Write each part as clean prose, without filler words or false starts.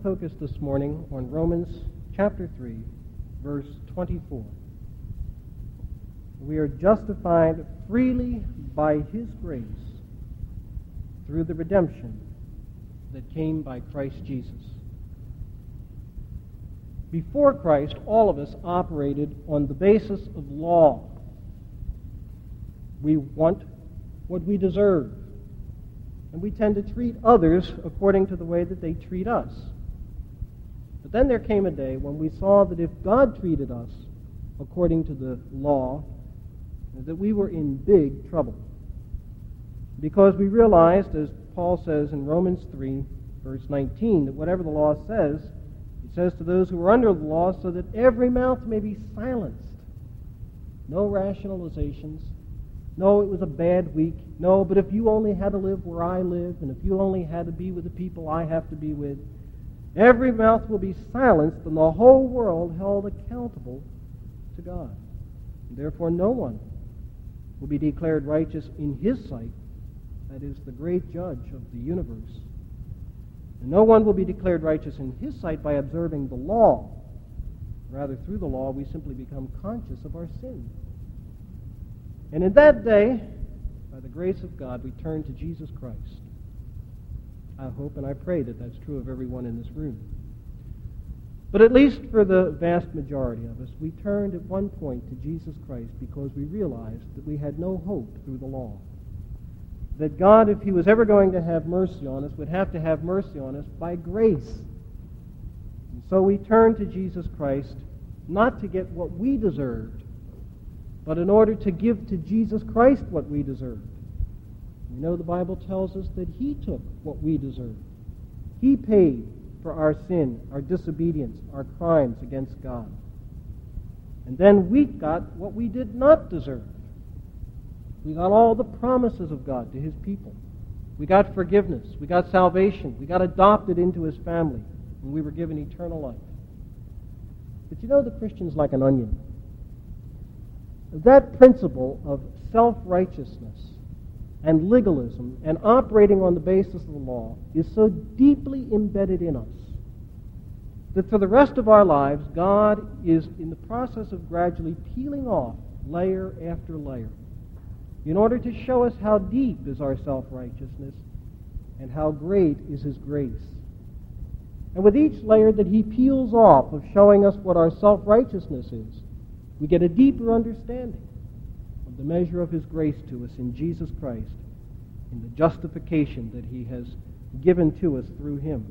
focus this morning on Romans chapter 3, verse 24. We are justified freely by His grace through the redemption that came by Christ Jesus. Before Christ, all of us operated on the basis of law. We want what we deserve, and we tend to treat others according to the way that they treat us. But then there came a day when we saw that if God treated us according to the law, that we were in big trouble. Because we realized, as Paul says in Romans 3, verse 19, that whatever the law says, it says to those who are under the law, so that every mouth may be silenced. No rationalizations. No, it was a bad week. No, but if you only had to live where I live, and if you only had to be with the people I have to be with, every mouth will be silenced, and the whole world held accountable to God. And therefore, no one will be declared righteous in His sight, that is, the great judge of the universe. And no one will be declared righteous in His sight by observing the law. Rather, through the law, we simply become conscious of our sin. And in that day, by the grace of God, we turn to Jesus Christ. I hope and I pray that that's true of everyone in this room. But at least for the vast majority of us, we turned at one point to Jesus Christ because we realized that we had no hope through the law. That God, if He was ever going to have mercy on us, would have to have mercy on us by grace. And so we turned to Jesus Christ not to get what we deserved, but in order to give to Jesus Christ what we deserved. We know the Bible tells us that He took what we deserved. He paid for our sin, our disobedience, our crimes against God. And then we got what we did not deserve. We got all the promises of God to His people. We got forgiveness. We got salvation. We got adopted into His family. And we were given eternal life. But you know, the Christian's like an onion. That principle of self-righteousness and legalism and operating on the basis of the law is so deeply embedded in us that for the rest of our lives, God is in the process of gradually peeling off layer after layer in order to show us how deep is our self-righteousness and how great is His grace. And with each layer that He peels off of showing us what our self-righteousness is, we get a deeper understanding of the measure of His grace to us in Jesus Christ, in the justification that He has given to us through Him.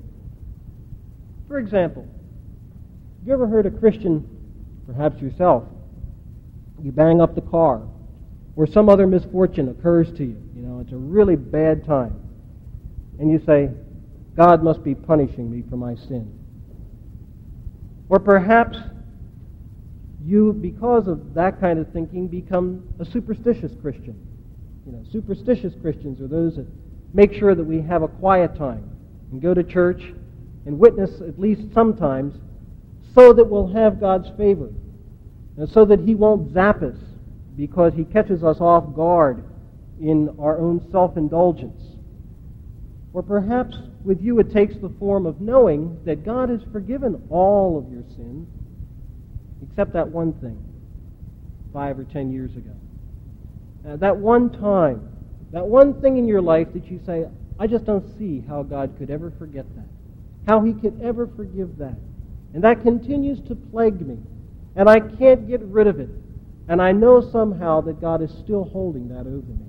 For example, have you ever heard a Christian, perhaps yourself, you bang up the car, or some other misfortune occurs to you, it's a really bad time, and you say, God must be punishing me for my sin. Or perhaps you, because of that kind of thinking, become a superstitious Christian. Superstitious Christians are those that make sure that we have a quiet time and go to church and witness at least sometimes so that we'll have God's favor and so that He won't zap us because He catches us off guard in our own self-indulgence. Or perhaps with you it takes the form of knowing that God has forgiven all of your sin except that one thing 5 or 10 years ago. That one time, that one thing in your life that you say, I just don't see how God could ever forget that, how He could ever forgive that. And that continues to plague me, and I can't get rid of it. And I know somehow that God is still holding that over me.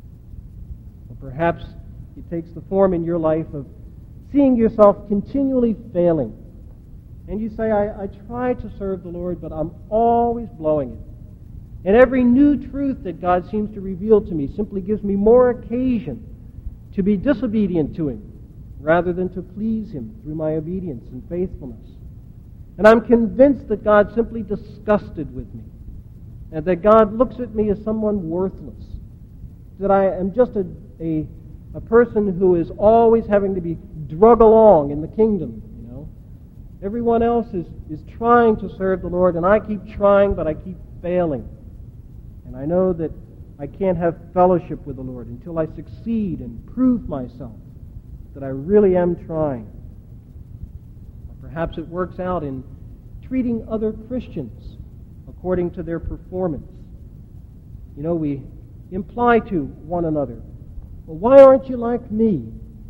Or perhaps it takes the form in your life of seeing yourself continually failing. And you say, I try to serve the Lord, but I'm always blowing it. And every new truth that God seems to reveal to me simply gives me more occasion to be disobedient to Him rather than to please Him through my obedience and faithfulness. And I'm convinced that God's simply disgusted with me and that God looks at me as someone worthless, that I am just a person who is always having to be drug along in the kingdom. Everyone else is trying to serve the Lord, and I keep trying, but I keep failing. And I know that I can't have fellowship with the Lord until I succeed and prove myself that I really am trying. Perhaps it works out in treating other Christians according to their performance. You know, we imply to one another, well, why aren't you like me?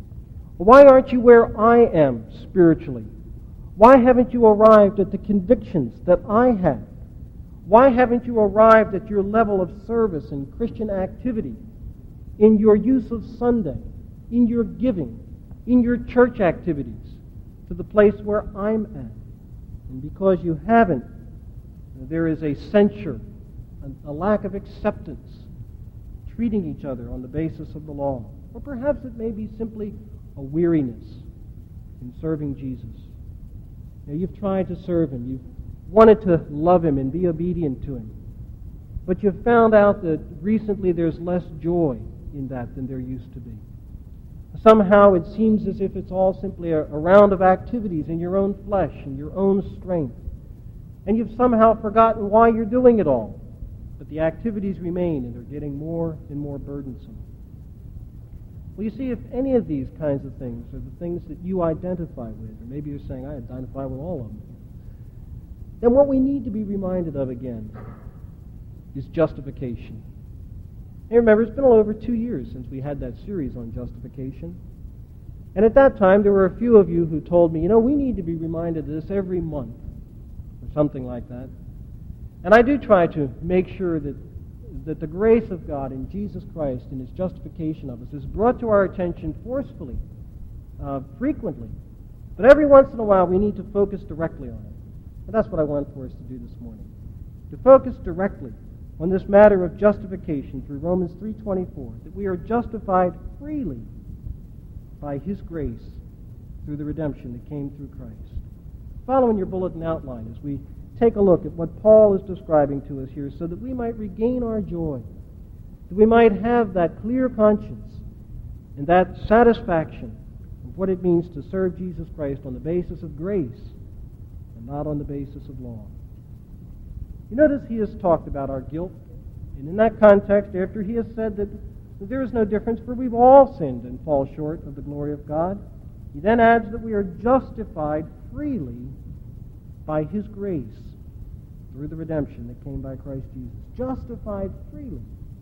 Why aren't you where I am spiritually? Why haven't you arrived at the convictions that I have? Why haven't you arrived at your level of service and Christian activity, in your use of Sunday, in your giving, in your church activities, to the place where I'm at? And because you haven't, there is a censure, a lack of acceptance, treating each other on the basis of the law. Or perhaps it may be simply a weariness in serving Jesus. Now, you've tried to serve Him. You've wanted to love Him and be obedient to Him. But you've found out that recently there's less joy in that than there used to be. Somehow it seems as if it's all simply a round of activities in your own flesh and your own strength. And you've somehow forgotten why you're doing it all. But the activities remain, and they're getting more and more burdensome. Well, you see, if any of these kinds of things are the things that you identify with, or maybe you're saying, I identify with all of them, then what we need to be reminded of again is justification. And remember, it's been a little over 2 years since we had that series on justification. And at that time, there were a few of you who told me, we need to be reminded of this every month, or something like that. And I do try to make sure that the grace of God in Jesus Christ and His justification of us is brought to our attention forcefully, frequently. But every once in a while, we need to focus directly on it. And that's what I want for us to do this morning. To focus directly on this matter of justification through Romans 3:24, that we are justified freely by His grace through the redemption that came through Christ. Follow in your bulletin outline as we take a look at what Paul is describing to us here, so that we might regain our joy, that we might have that clear conscience and that satisfaction of what it means to serve Jesus Christ on the basis of grace and not on the basis of law. You notice he has talked about our guilt, and in that context, after he has said that there is no difference, for we've all sinned and fall short of the glory of God, he then adds that we are justified freely by His grace through the redemption that came by Christ Jesus. Justified freely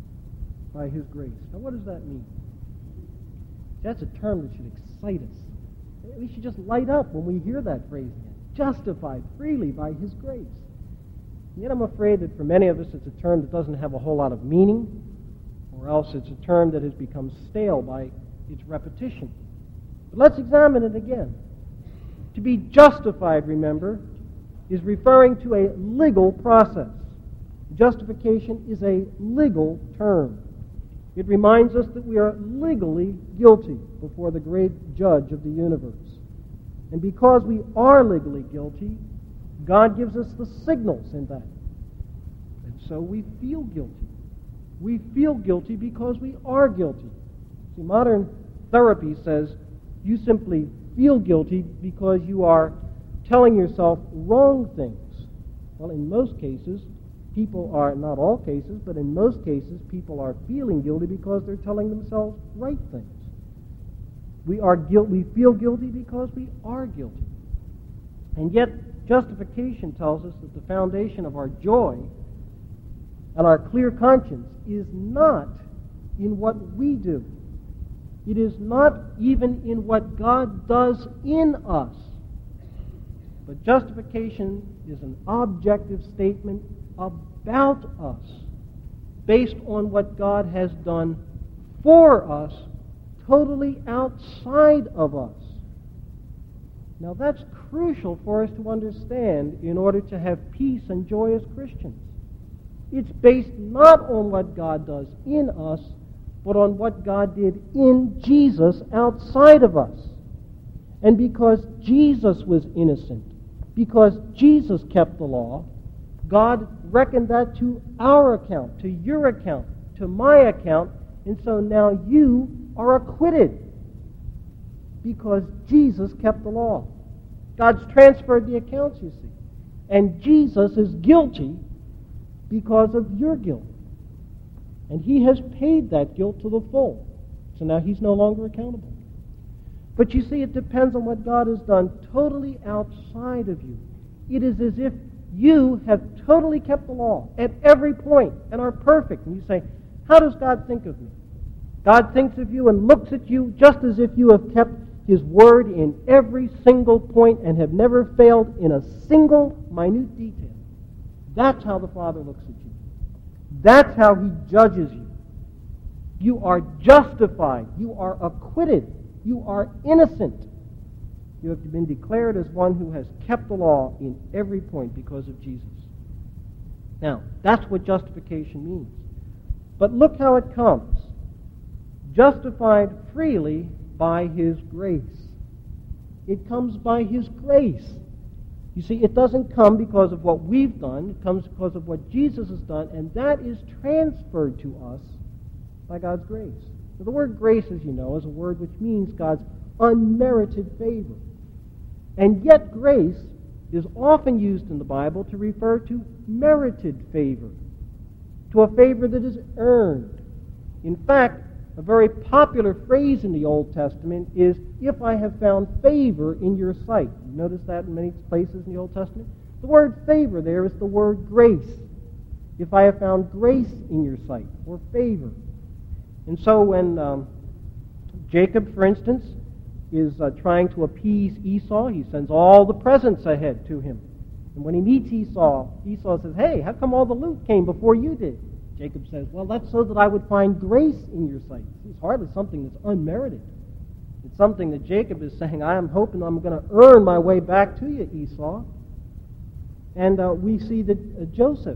by His grace. Now, what does that mean? That's a term that should excite us. We should just light up when we hear that phrase again. Justified freely by His grace. Yet I'm afraid that for many of us it's a term that doesn't have a whole lot of meaning, or else it's a term that has become stale by its repetition. But let's examine it again. To be justified, remember, is referring to a legal process. Justification is a legal term. It reminds us that we are legally guilty before the great judge of the universe. And because we are legally guilty, God gives us the signals in that. And so we feel guilty. We feel guilty because we are guilty. See, modern therapy says you simply feel guilty because you are telling yourself wrong things. Well, in most cases, people are, not all cases, but in most cases, people are feeling guilty because they're telling themselves right things. We feel guilty because we are guilty. And yet, justification tells us that the foundation of our joy and our clear conscience is not in what we do. It is not even in what God does in us. But justification is an objective statement about us, based on what God has done for us, totally outside of us. Now that's crucial for us to understand in order to have peace and joy as Christians. It's based not on what God does in us, but on what God did in Jesus outside of us. And because Jesus was innocent, because Jesus kept the law, God reckoned that to our account, to your account, to my account, and so now you are acquitted because Jesus kept the law. God's transferred the accounts, you see. And Jesus is guilty because of your guilt. And He has paid that guilt to the full. So now He's no longer accountable. But you see, it depends on what God has done totally outside of you. It is as if you have totally kept the law at every point and are perfect. And you say, how does God think of me? God thinks of you and looks at you just as if you have kept His Word in every single point and have never failed in a single minute detail. That's how the Father looks at you. That's how He judges you. You are justified. You are acquitted. You are innocent. You have been declared as one who has kept the law in every point because of Jesus. Now, that's what justification means. But look how it comes. Justified freely by His grace. It comes by His grace. You see, it doesn't come because of what we've done. It comes because of what Jesus has done, and that is transferred to us by God's grace. Now, the word grace, as you know, is a word which means God's unmerited favor. And yet grace is often used in the Bible to refer to merited favor, to a favor that is earned. In fact, a very popular phrase in the Old Testament is, if I have found favor in your sight. You notice that in many places in the Old Testament? The word favor there is the word grace. If I have found grace in your sight, or favor. And so when Jacob, for instance, is trying to appease Esau, he sends all the presents ahead to him. And when he meets Esau, Esau says, hey, how come all the loot came before you did? Jacob says, well, that's so that I would find grace in your sight. It's hardly something that's unmerited. It's something that Jacob is saying, I am hoping I'm going to earn my way back to you, Esau. And we see that Joseph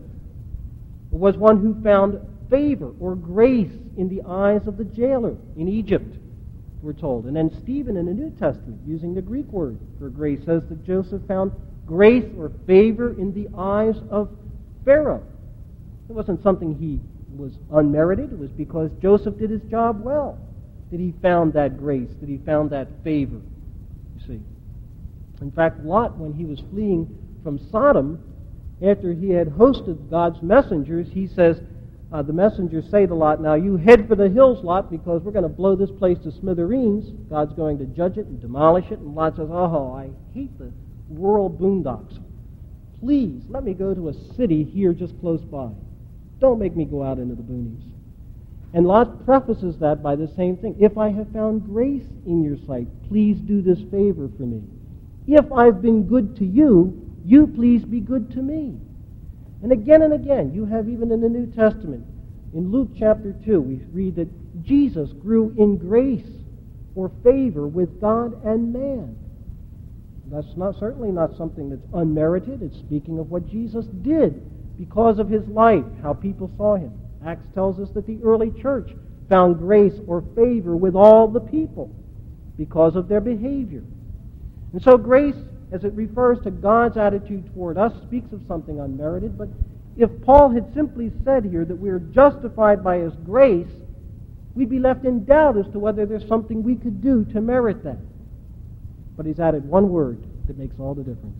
was one who found favor or grace in the eyes of the jailer in Egypt, we're told. And then Stephen in the New Testament, using the Greek word for grace, says that Joseph found grace or favor in the eyes of Pharaoh. It wasn't something he was unmerited. It was because Joseph did his job well that he found that grace, that he found that favor, you see. In fact, Lot, when he was fleeing from Sodom, after he had hosted God's messengers, he says, the messengers say to Lot, now you head for the hills, Lot, because we're going to blow this place to smithereens. God's going to judge it and demolish it. And Lot says, oh, I hate the rural boondocks. Please, let me go to a city here just close by. Don't make me go out into the boonies. And Lot prefaces that by the same thing. If I have found grace in your sight, please do this favor for me. If I've been good to you, you please be good to me. And again, you have even in the New Testament, in Luke chapter 2, we read that Jesus grew in grace or favor with God and man. That's certainly not something that's unmerited. It's speaking of what Jesus did because of his life, how people saw him. Acts tells us that the early church found grace or favor with all the people because of their behavior. And so grace, as it refers to God's attitude toward us, speaks of something unmerited. But if Paul had simply said here that we are justified by his grace, we'd be left in doubt as to whether there's something we could do to merit that. But he's added one word that makes all the difference.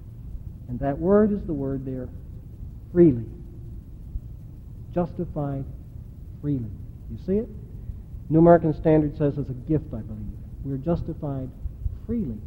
And that word is the word there, freely. Justified freely. You see it? New American Standard says it's a gift, I believe. We're justified freely.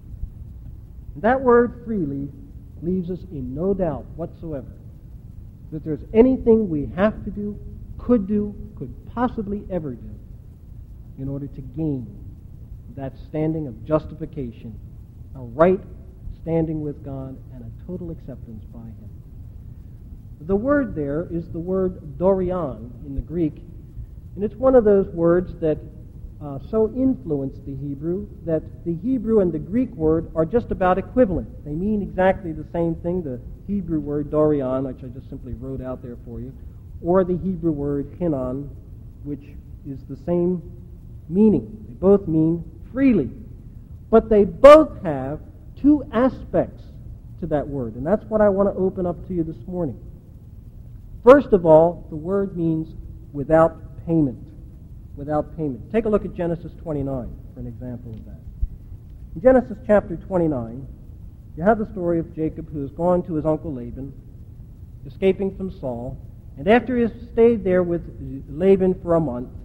And that word freely leaves us in no doubt whatsoever that there's anything we have to do, could possibly ever do in order to gain that standing of justification, a right standing with God, and a total acceptance by him. The word there is the word dorian in the Greek, and it's one of those words that so influenced the Hebrew that the Hebrew and the Greek word are just about equivalent. They mean exactly the same thing, the Hebrew word dorian, which I just simply wrote out there for you, or the Hebrew word hinon, which is the same meaning. They both mean freely. But they both have two aspects to that word, and that's what I want to open up to you this morning. First of all, the word means without payment. Without payment. Take a look at Genesis 29 for an example of that. In Genesis chapter 29, you have the story of Jacob who has gone to his uncle Laban, escaping from Saul, and after he has stayed there with Laban for a month,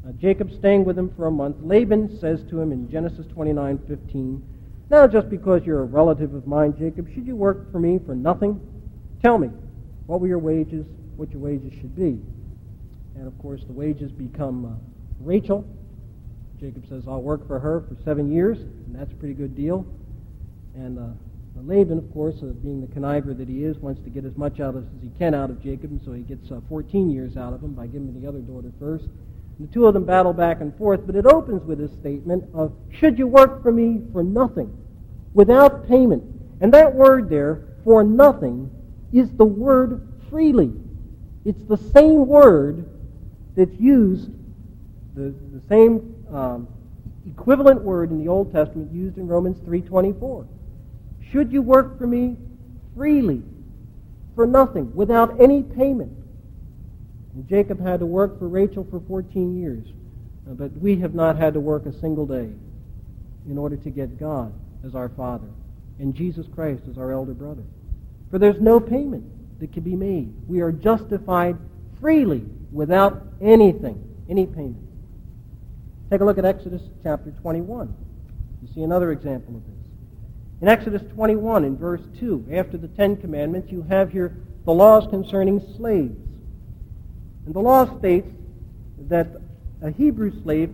Jacob staying with him for a month, Laban says to him in Genesis 29:15, "Now just because you're a relative of mine, Jacob, should you work for me for nothing? Tell me, what your wages should be?" And of course the wages become Rachel. Jacob says, "I'll work for her for 7 years," and that's a pretty good deal. And Laban, of course, being the conniver that he is, wants to get as much out as he can out of Jacob, and so he gets 14 years out of him by giving him the other daughter first. And the two of them battle back and forth, but it opens with this statement of, "Should you work for me for nothing, without payment?" And that word there, "for nothing," is the word freely. It's the same word that's used, the same equivalent word in the Old Testament used in Romans 3:24. Should you work for me freely, for nothing, without any payment? And Jacob had to work for Rachel for 14 years, but we have not had to work a single day in order to get God as our Father and Jesus Christ as our elder brother. For there's no payment that can be made. We are justified freely without anything, any payment. Take a look at Exodus chapter 21. You see another example of this. In Exodus 21, in verse 2, after the Ten Commandments, you have here the laws concerning slaves. And the law states that a Hebrew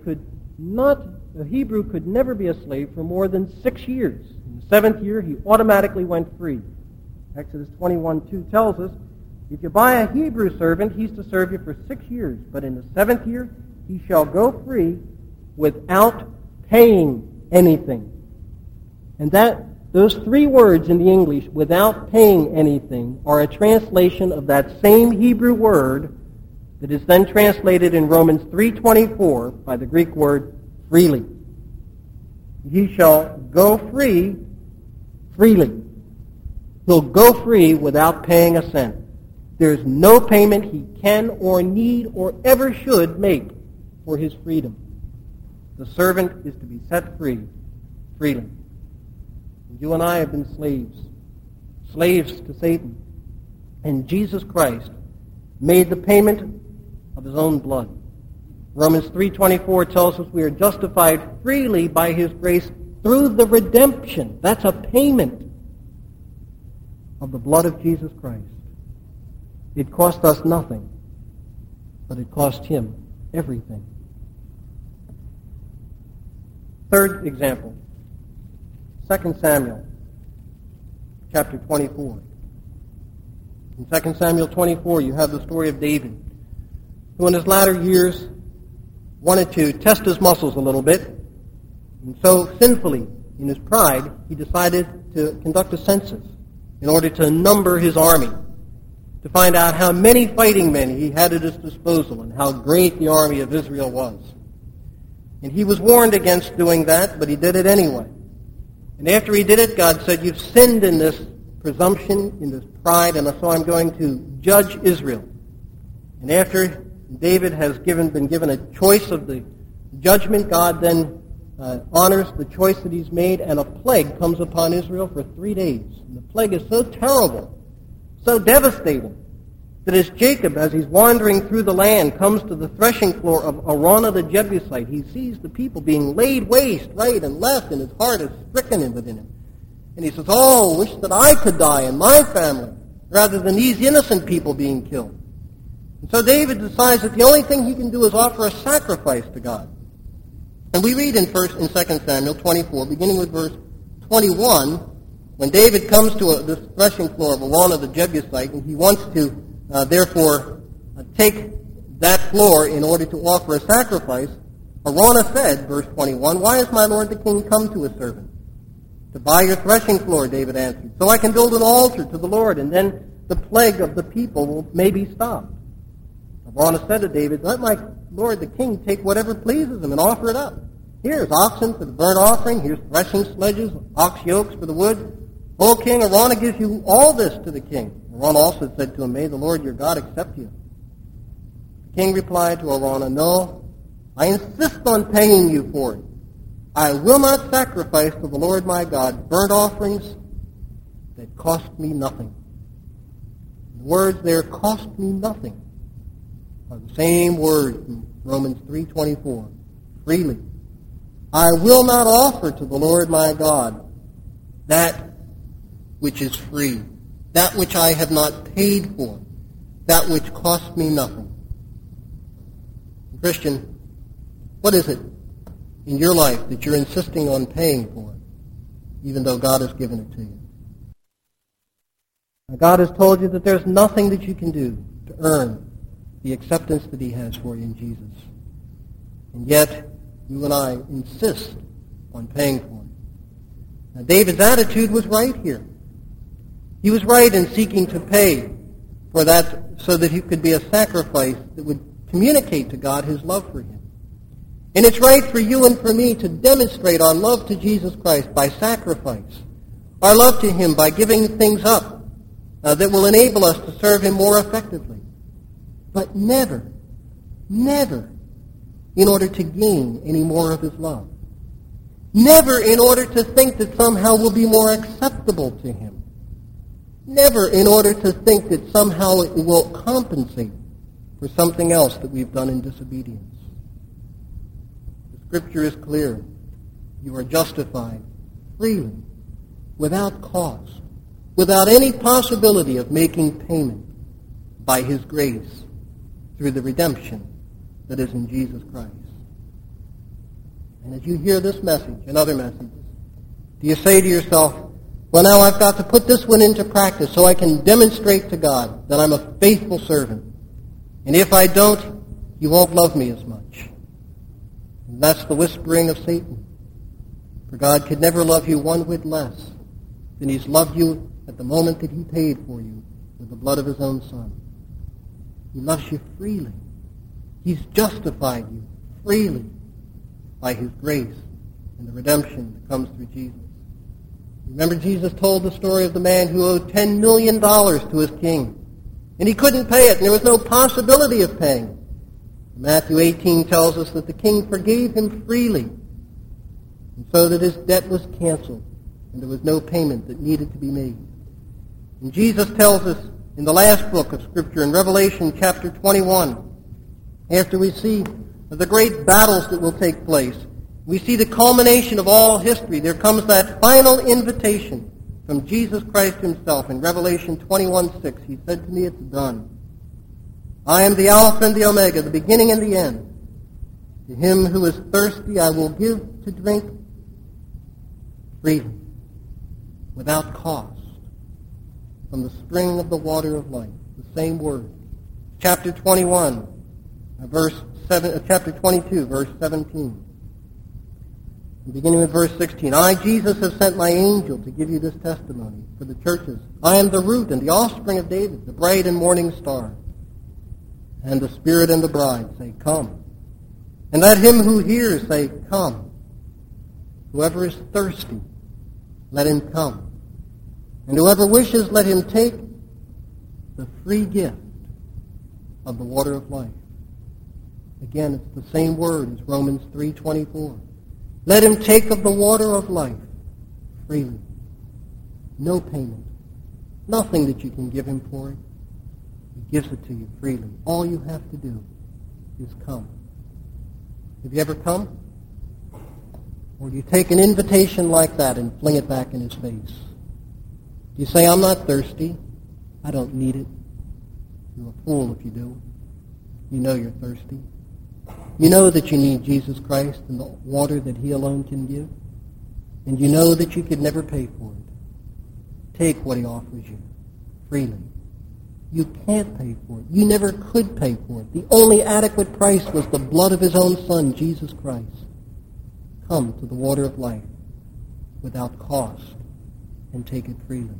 could never be a slave for more than 6 years. In the 7th year, he automatically went free. Exodus 21:2 tells us, if you buy a Hebrew servant, he's to serve you for 6 years. But in the 7th year, he shall go free without paying anything. And those 3 words in the English, "without paying anything," are a translation of that same Hebrew word that is then translated in Romans 3:24 by the Greek word freely. He shall go free freely. He'll go free without paying a cent. There's no payment he can or need or ever should make for his freedom. The servant is to be set free freely. You and I have been slaves to Satan. And Jesus Christ made the payment of his own blood. Romans 3:24 tells us we are justified freely by his grace through the redemption. That's a payment of the blood of Jesus Christ. It cost us nothing, but it cost him everything. Third example, 2 Samuel chapter 24. In 2 Samuel 24, you have the story of David, who in his latter years wanted to test his muscles a little bit, and so sinfully, in his pride, he decided to conduct a census in order to number his army, to find out how many fighting men he had at his disposal and how great the army of Israel was. And he was warned against doing that, but he did it anyway. And after he did it, God said, "You've sinned in this presumption, in this pride, and so I'm going to judge Israel." And after David has been given a choice of the judgment, God then honors the choice that he's made, and a plague comes upon Israel for 3 days. And the plague is so terrible, so devastating, that as Jacob, as he's wandering through the land, comes to the threshing floor of Araunah the Jebusite, he sees the people being laid waste right and left, and his heart is stricken within him. And he says, "Oh, wish that I could die and my family, rather than these innocent people being killed." And so David decides that the only thing he can do is offer a sacrifice to God. And we read in 2 Samuel 24, beginning with verse 21, when David comes to this threshing floor of Araunah the Jebusite, and he wants to therefore take that floor in order to offer a sacrifice, Araunah said, verse 21, "Why has my lord the king come to his servant?" "To buy your threshing floor," David answered, "so I can build an altar to the Lord, and then the plague of the people will maybe stop." Araunah said to David, "Let my lord the king take whatever pleases him and offer it up. Here's oxen for the burnt offering, here's threshing sledges, ox yokes for the wood. O king, Araunah gives you all this to the king." Araunah also said to him, "May the Lord your God accept you." The king replied to Araunah, "No, I insist on paying you for it. I will not sacrifice to the Lord my God burnt offerings that cost me nothing." The words there, "cost me nothing," are the same words from Romans 3:24. Freely. I will not offer to the Lord my God that which is free, that which I have not paid for, that which cost me nothing. Christian, what is it in your life that you're insisting on paying for, even though God has given it to you? Now, God has told you that there's nothing that you can do to earn the acceptance that he has for you in Jesus. And yet, you and I insist on paying for it. Now, David's attitude was right here. He was right in seeking to pay for that so that he could be a sacrifice that would communicate to God his love for him. And it's right for you and for me to demonstrate our love to Jesus Christ by sacrifice, our love to him by giving things up that will enable us to serve him more effectively. But never, never in order to gain any more of his love. Never in order to think that somehow we'll be more acceptable to him. Never in order to think that somehow it will compensate for something else that we've done in disobedience. The scripture is clear. You are justified freely, without cost, without any possibility of making payment, by his grace through the redemption that is in Jesus Christ. And as you hear this message and other messages, do you say to yourself, well, now I've got to put this one into practice so I can demonstrate to God that I'm a faithful servant. And if I don't, you won't love me as much. And that's the whispering of Satan. For God could never love you one whit less than he's loved you at the moment that he paid for you with the blood of his own Son. He loves you freely. He's justified you freely by his grace and the redemption that comes through Jesus. Remember, Jesus told the story of the man who owed $10 million to his king. And he couldn't pay it, and there was no possibility of paying it. Matthew 18 tells us that the king forgave him freely, and so that his debt was canceled, and there was no payment that needed to be made. And Jesus tells us in the last book of Scripture, in Revelation chapter 21, after we see the great battles that will take place, we see the culmination of all history. There comes that final invitation from Jesus Christ himself in Revelation 21:6. He said to me, it's done. I am the Alpha and the Omega, the beginning and the end. To him who is thirsty I will give to drink freely, without cost, from the spring of the water of life. The same word. Chapter 21, chapter 22, verse 17. Beginning with verse 16. I, Jesus, have sent my angel to give you this testimony for the churches. I am the root and the offspring of David, the bright and morning star. And the Spirit and the bride say, come. And let him who hears say, come. Whoever is thirsty, let him come. And whoever wishes, let him take the free gift of the water of life. Again, it's the same word as Romans 3:24. Let him take of the water of life freely. No payment. Nothing that you can give him for it. He gives it to you freely. All you have to do is come. Have you ever come? Or do you take an invitation like that and fling it back in his face? Do you say, I'm not thirsty. I don't need it. You're a fool if you do. You know you're thirsty. You know that you need Jesus Christ and the water that he alone can give. And you know that you could never pay for it. Take what he offers you freely. You can't pay for it. You never could pay for it. The only adequate price was the blood of his own Son, Jesus Christ. Come to the water of life without cost and take it freely.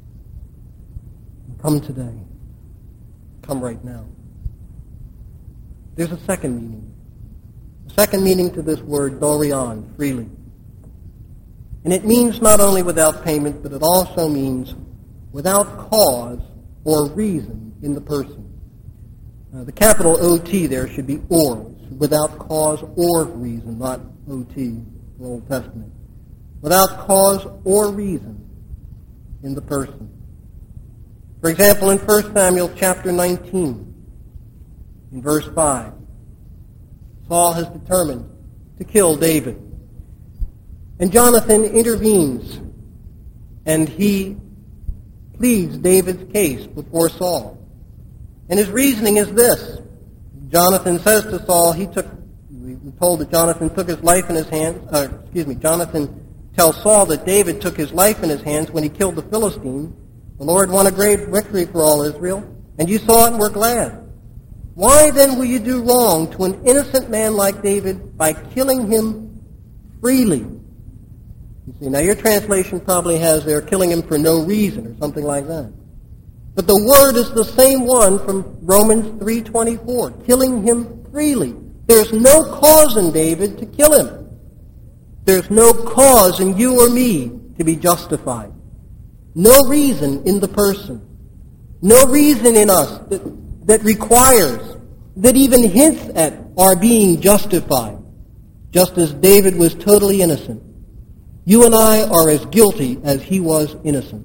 Come today. Come right now. There's a second meaning. A second meaning to this word, dorion, freely. And it means not only without payment, but it also means without cause or reason in the person. The capital O-T there should be or, without cause or reason, not O-T, the Old Testament. Without cause or reason in the person. For example, in 1 Samuel chapter 19, in verse 5, Saul has determined to kill David. And Jonathan intervenes, and he pleads David's case before Saul. And his reasoning is this. Jonathan says to Saul, we're told that Jonathan took his life in his hands, Jonathan tells Saul that David took his life in his hands when he killed the Philistine. The Lord won a great victory for all Israel, and you saw it and were glad. Why then will you do wrong to an innocent man like David by killing him freely? You see, now your translation probably has there killing him for no reason or something like that. But the word is the same one from Romans 3:24, killing him freely. There's no cause in David to kill him. There's no cause in you or me to be justified. No reason in the person. No reason in us that requires, that even hints at our being justified, just as David was totally innocent. You and I are as guilty as he was innocent.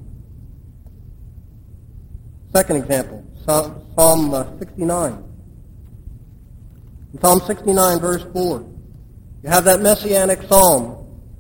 Second example, Psalm 69. In Psalm 69, verse 4, you have that messianic psalm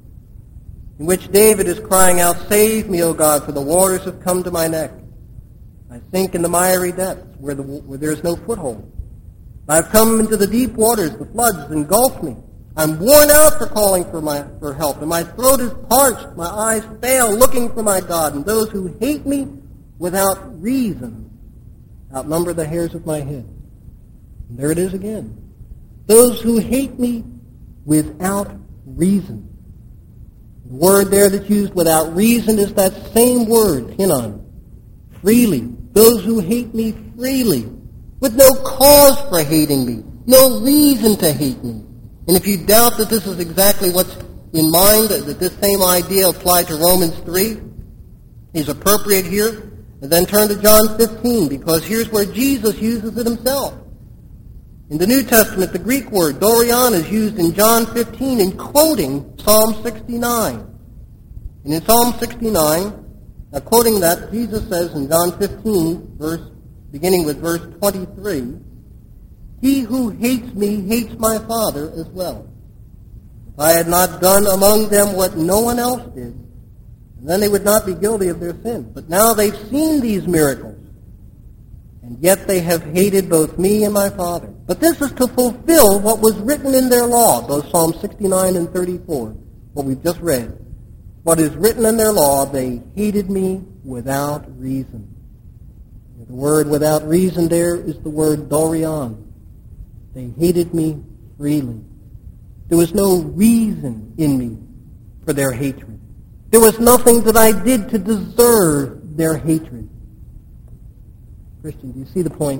in which David is crying out, "Save me, O God, for the waters have come to my neck. I sink in the miry depths where there is no foothold. I have come into the deep waters, the floods engulf me. I'm worn out for calling for help, and my throat is parched, my eyes fail, looking for my God, and those who hate me without reason outnumber the hairs of my head." And there it is again. Those who hate me without reason. The word there that's used without reason is that same word, hinon, freely. Those who hate me freely, with no cause for hating me, no reason to hate me. And if you doubt that this is exactly what's in mind, that this same idea applied to Romans 3 is appropriate here, and then turn to John 15, because here's where Jesus uses it himself. In the New Testament, the Greek word dorion is used in John 15 in quoting Psalm 69. And in Psalm 69, quoting that, Jesus says in John 15, beginning with verse 23, "He who hates me hates my Father as well. If I had not done among them what no one else did, then they would not be guilty of their sin. But now they've seen these miracles, and yet they have hated both me and my Father. But this is to fulfill what was written in their law," both Psalm 69 and 34, what we've just read. "What is written in their law, they hated me without reason." The word without reason there is the word dorion. They hated me freely. There was no reason in me for their hatred. There was nothing that I did to deserve their hatred. Christian, do you see the point?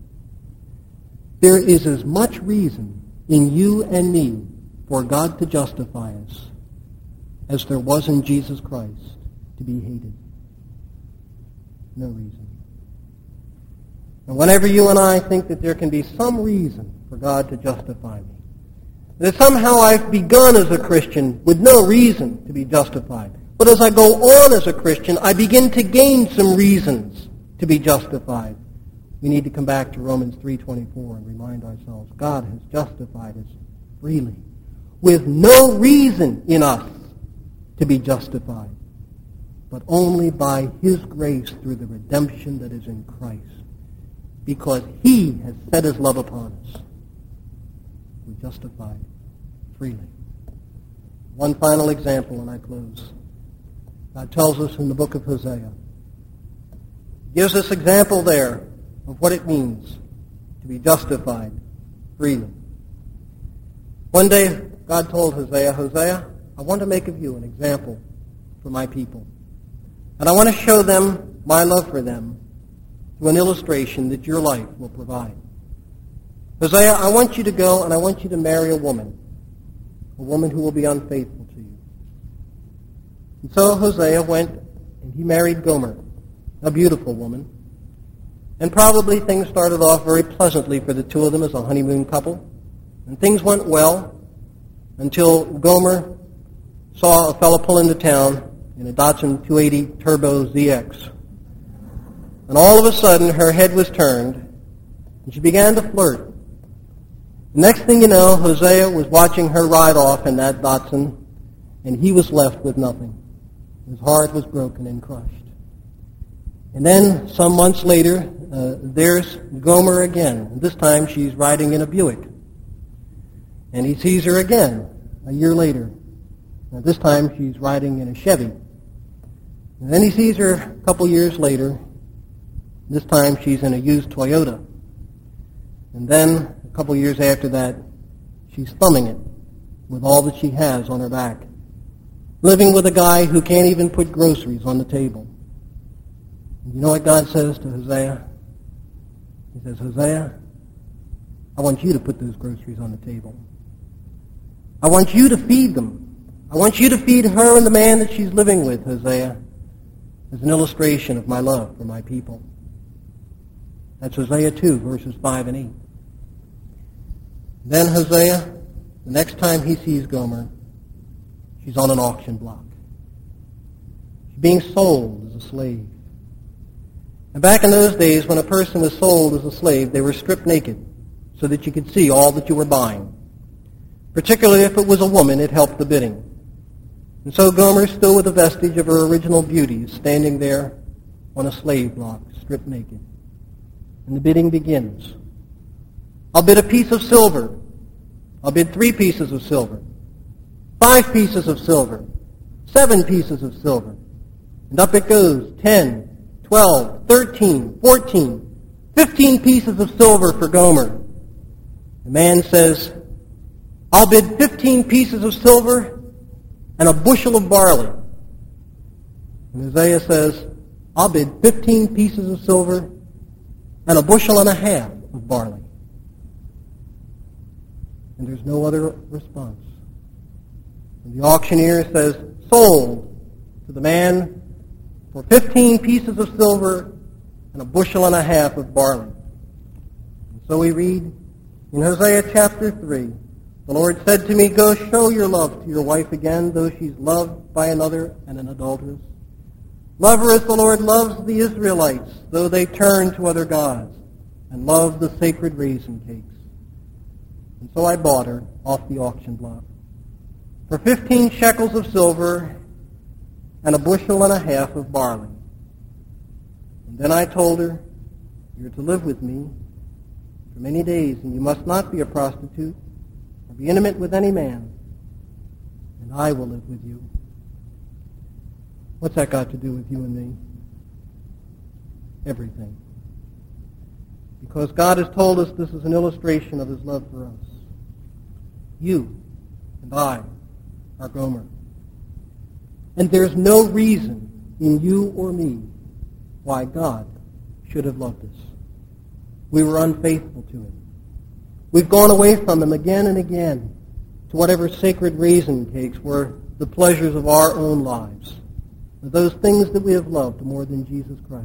There is as much reason in you and me for God to justify us as there was in Jesus Christ to be hated. No reason. And whenever you and I think that there can be some reason for God to justify me, that somehow I've begun as a Christian with no reason to be justified, but as I go on as a Christian, I begin to gain some reasons to be justified, we need to come back to Romans 3:24 and remind ourselves God has justified us freely, with no reason in us to be justified, but only by his grace through the redemption that is in Christ, because he has set his love upon us. We're justified freely. One final example, and I close. God tells us in the book of Hosea, gives us example there of what it means to be justified freely. One day, God told Hosea, "Hosea, I want to make of you an example for my people. And I want to show them my love for them through an illustration that your life will provide. Hosea, I want you to go and I want you to marry a woman who will be unfaithful to you." And so Hosea went and he married Gomer, a beautiful woman. And probably things started off very pleasantly for the two of them as a honeymoon couple. And things went well until Gomer saw a fellow pull into town in a Datsun 280 Turbo ZX. And all of a sudden, her head was turned, and she began to flirt. The next thing you know, Hosea was watching her ride off in that Datsun, and he was left with nothing. His heart was broken and crushed. And then, some months later, there's Gomer again. This time she's riding in a Buick. And he sees her again a year later. Now, this time she's riding in a Chevy. And then he sees her a couple years later. This time she's in a used Toyota. And then, a couple years after that, she's thumbing it with all that she has on her back, living with a guy who can't even put groceries on the table. And you know what God says to Hosea? He says, Hosea, I want you to put those groceries on the table. I want you to feed them. I want you to feed her and the man that she's living with, Hosea, as an illustration of my love for my people. That's Hosea 2, verses 5 and 8. Then Hosea, the next time he sees Gomer, she's on an auction block. She's being sold as a slave. And back in those days, when a person was sold as a slave, they were stripped naked so that you could see all that you were buying. Particularly if it was a woman, it helped the bidding. And so Gomer, still with a vestige of her original beauty, is standing there on a slave block, stripped naked. And the bidding begins. I'll bid a piece of silver. I'll bid 3 pieces of silver. 5 pieces of silver. 7 pieces of silver. And up it goes. 10, 12, 13, 14, 15 pieces of silver for Gomer. The man says, I'll bid 15 pieces of silver and a bushel of barley. And Hosea says, I'll bid 15 pieces of silver and a bushel and a half of barley. And there's no other response. And the auctioneer says, sold to the man for 15 pieces of silver and a bushel and a half of barley. And so we read in Hosea chapter 3, the Lord said to me, go show your love to your wife again, though she's loved by another and an adulteress. Love her as the Lord loves the Israelites, though they turn to other gods and love the sacred raisin cakes. And so I bought her off the auction block for 15 shekels of silver and a bushel and a half of barley. And then I told her, you're to live with me for many days, and you must not be a prostitute or be intimate with any man, and I will live with you. What's that got to do with you and me? Everything. Because God has told us this is an illustration of his love for us. You and I are Gomer. And there's no reason in you or me why God should have loved us. We were unfaithful to him. We've gone away from him again and again to whatever sacred raisin cakes were the pleasures of our own lives, those things that we have loved more than Jesus Christ.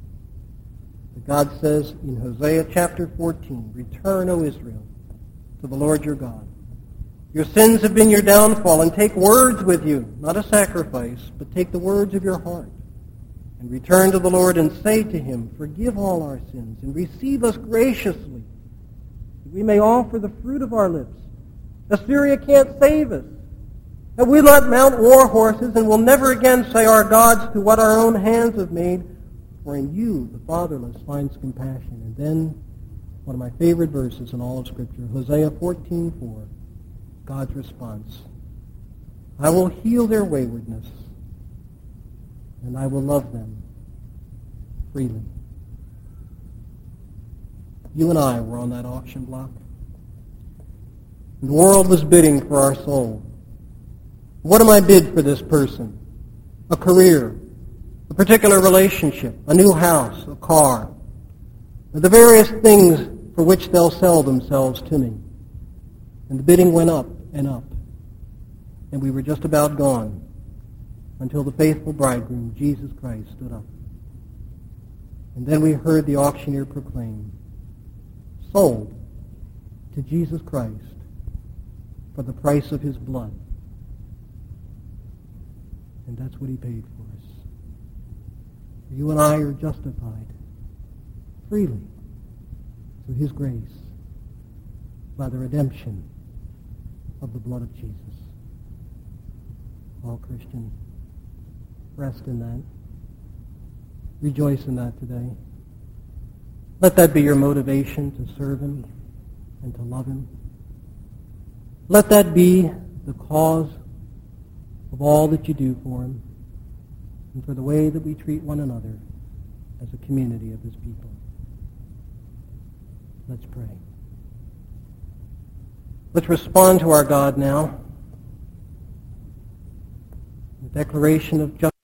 But God says in Hosea chapter 14, return, O Israel, to the Lord your God. Your sins have been your downfall, and take words with you, not a sacrifice, but take the words of your heart, and return to the Lord and say to him, forgive all our sins, and receive us graciously, that we may offer the fruit of our lips. Assyria can't save us. And we not mount war horses, and will never again say our gods to what our own hands have made, for in you the fatherless finds compassion. And then, one of my favorite verses in all of Scripture, Hosea 14:4, God's response. I will heal their waywardness, and I will love them freely. You and I were on that auction block. The world was bidding for our soul. What am I bid for this person? A career, a particular relationship, a new house, a car, the various things for which they'll sell themselves to me. And the bidding went up and up. And we were just about gone until the faithful bridegroom, Jesus Christ, stood up. And then we heard the auctioneer proclaim, sold to Jesus Christ for the price of his blood. And that's what he paid for us. You and I are justified freely through his grace. by the redemption of the blood of Jesus. All Christian, rest in that. Rejoice in that today. Let that be your motivation to serve Him and to love Him. Let that be the cause of all that you do for Him and for the way that we treat one another as a community of His people. Let's pray. Let's respond to our God now. The declaration of justice.